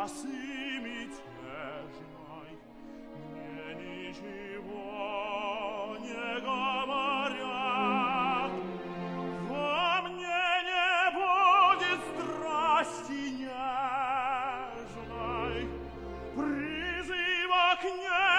росы мятежной, мне ничего не говорят. Во мне не будет страсти нежной, призыва к ней.